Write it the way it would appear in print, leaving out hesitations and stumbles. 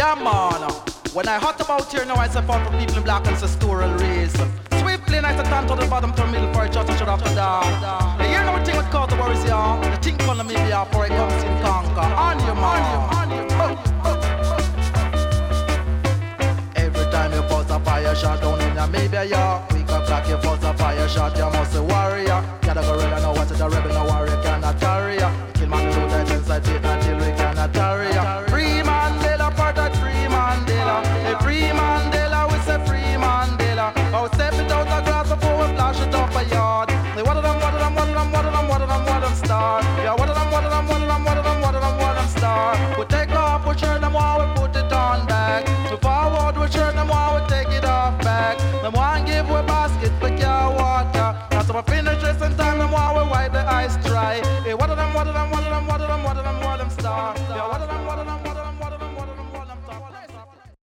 Yeah, man. When I hot about here now, I say for people in black and pastoral race. Swiftly, I say turn to the bottom to middle for a just should have to down. You hear no thing what cause the worries, yeah. The thing gonna me be for it comes in conquer. On you, man. Every time you bust a fire shot down in your maybe, yeah. We got black, you bust a fire shot, you must say, why?